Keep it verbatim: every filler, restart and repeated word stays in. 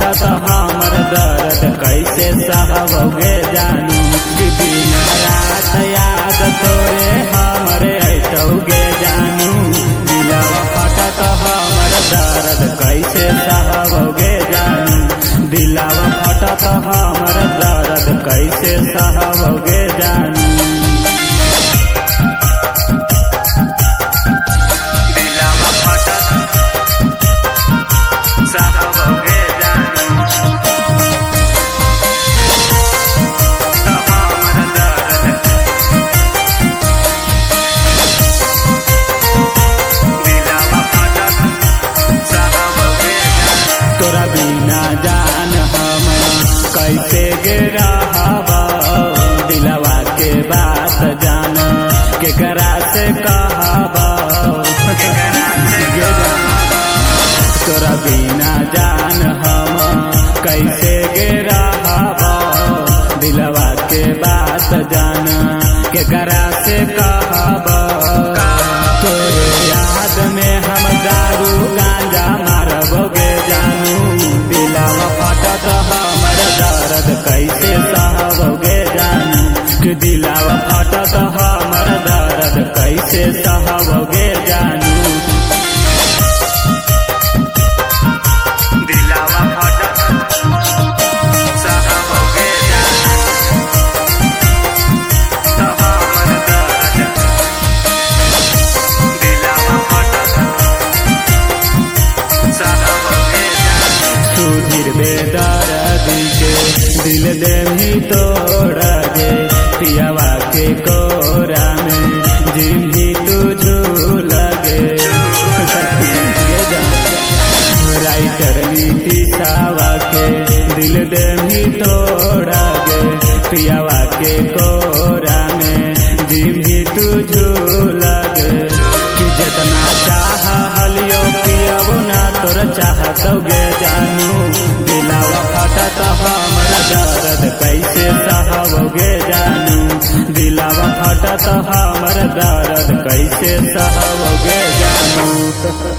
फटत हमर दर्द कैसे सहबोगे जानू। दिन रात याद तोरे हमरे ऐतोगे जानू। दिलवा फटत हमर दर्द कैसे सहबोगे जानू। दिलवा फटत हमर दर्द कैसे सहबोगे जानू। तोरा बिना जान हम कैसे गिरहबा। दिलवा के बात जान केकरा से कहबा। तोरा बिना जान हम कैसे गिरहबा। दिलवा के बात जान केकरा से कहबा। तोरे याद में हम दारू गांजा मारबोगे जानू। दिलवा फटत हमर दर्द कैसे सहबोगे जानू। कि दिलवा फटत हमर दर्द कैसे सहबोगे जानू। दिलवा फटत सहबोगे जानू। हमर दर्द दिलवा फटत सहबोगे जानू। सुधीर बेदर्दी के दिल देही तोड़ गे। पियावा के कोरा में जिम्ही तू झूल गे। राइटर नीति सावा के दिल देही तोड़ गे। पियावा के कोरा में जिम्ही तू झूल गे। कि जितना चाह हलियो पियबो ना तोर चाहतोगे जानू। दिलवा फटत हमर दर्द कैसे सहबोगे जानू। दिलवा फटत हमर दर्द कैसे सहबोगे जानू।